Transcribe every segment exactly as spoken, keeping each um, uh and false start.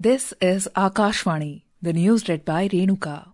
This is Akashvani, the news read by Renuka.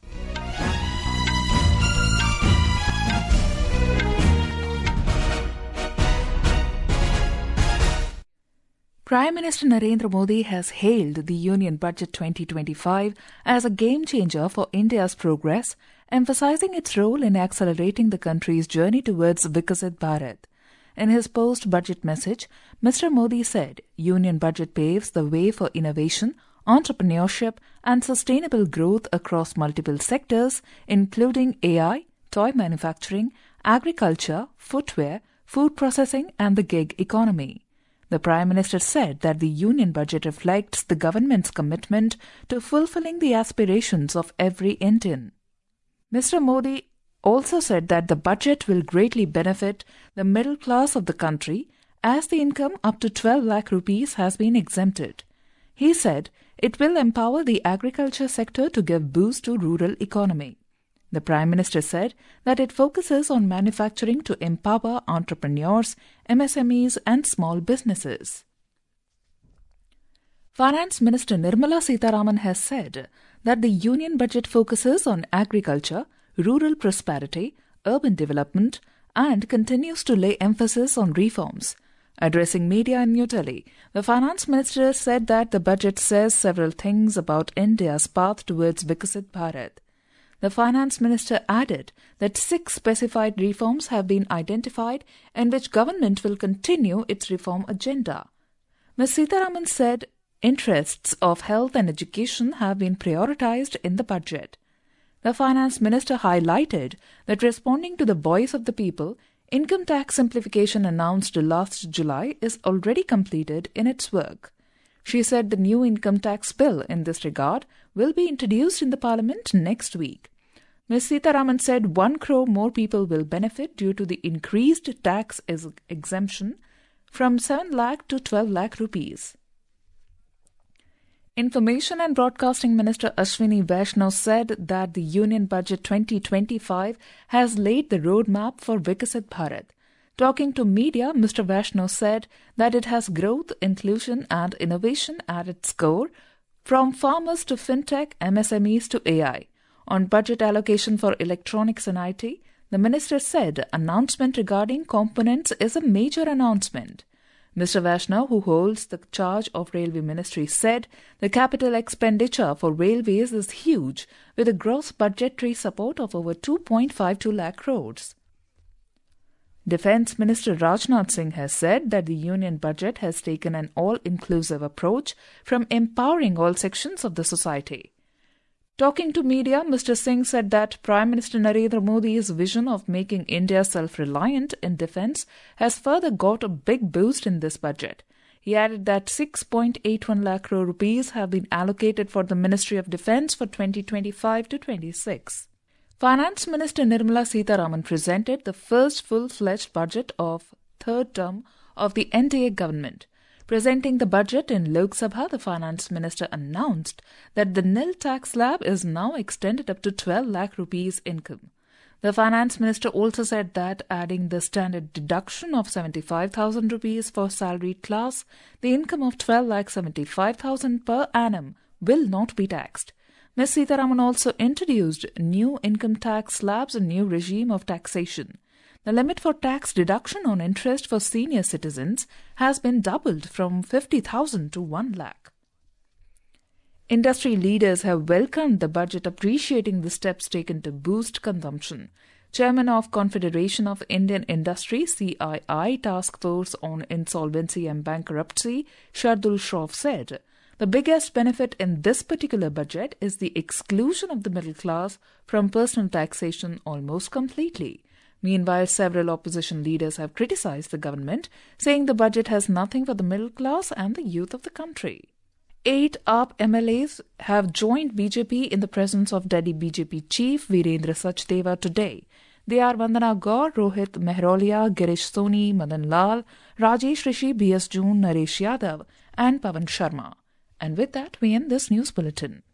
Prime Minister Narendra Modi has hailed the Union Budget twenty twenty-five as a game-changer for India's progress, emphasizing its role in accelerating the country's journey towards Viksit Bharat. In his post-budget message, Mister Modi said, Union Budget paves the way for innovation, entrepreneurship and sustainable growth across multiple sectors, including A I, toy manufacturing, agriculture, footwear, food processing and the gig economy. The Prime Minister said that the Union Budget reflects the government's commitment to fulfilling the aspirations of every Indian. Mister Modi also said that the budget will greatly benefit the middle class of the country as the income up to twelve lakh rupees has been exempted. He said it will empower the agriculture sector to give boost to rural economy. The Prime Minister said that it focuses on manufacturing to empower entrepreneurs, M S M Es and small businesses. Finance Minister Nirmala Sitharaman has said that the Union Budget focuses on agriculture, rural prosperity, urban development and continues to lay emphasis on reforms. Addressing media in New Delhi, the Finance Minister said that the budget says several things about India's path towards Viksit Bharat. The Finance Minister added that six specified reforms have been identified in which government will continue its reform agenda. Miz Sitharaman said interests of health and education have been prioritized in the budget. The Finance Minister highlighted that responding to the voice of the people, income tax simplification announced last July is already completed in its work. She said the new income tax bill in this regard will be introduced in the Parliament next week. Miz Sitharaman said one crore more people will benefit due to the increased tax exemption from seven lakh to twelve lakh rupees. Information and Broadcasting Minister Ashwini Vaishnaw said that the Union Budget twenty twenty-five has laid the roadmap for Viksit Bharat. Talking to media, Mister Vaishnaw said that it has growth, inclusion and innovation at its core, from farmers to fintech, M S M Es to A I. On budget allocation for electronics and I T, the minister said announcement regarding components is a major announcement. Mister Vaishnaw, who holds the charge of Railway Ministry, said the capital expenditure for railways is huge, with a gross budgetary support of over two point five two lakh crores. Defence Minister Rajnath Singh has said that the Union Budget has taken an all-inclusive approach from empowering all sections of the society. Talking to media, Mister Singh said that Prime Minister Narendra Modi's vision of making India self-reliant in defence has further got a big boost in this budget. He added that six point eight one lakh crore rupees have been allocated for the Ministry of Defence for twenty twenty-five to twenty-six. Finance Minister Nirmala Sitharaman presented the first full-fledged budget of third term of the N D A government. Presenting the budget in Lok Sabha, the Finance Minister announced that the nil tax slab is now extended up to twelve lakh rupees income. The Finance Minister also said that adding the standard deduction of seventy-five thousand rupees for salaried class, the income of twelve lakh seventy-five thousand per annum will not be taxed. Miz Sitharaman also introduced new income tax slabs and new regime of taxation. The limit for tax deduction on interest for senior citizens has been doubled from fifty thousand to one lakh. Industry leaders have welcomed the budget, appreciating the steps taken to boost consumption. Chairman of Confederation of Indian Industry C I I Task Force on Insolvency and Bankruptcy, Shardul Shroff said, the biggest benefit in this particular budget is the exclusion of the middle class from personal taxation almost completely. Meanwhile, several opposition leaders have criticized the government, saying the budget has nothing for the middle class and the youth of the country. Eight A A P M L As have joined B J P in the presence of Delhi B J P Chief Virendra Sachdeva today. They are Vandana Gaur, Rohit Mehrolia, Girish Soni, Madan Lal, Rajesh Rishi, B S June, Naresh Yadav and Pawan Sharma. And with that, we end this news bulletin.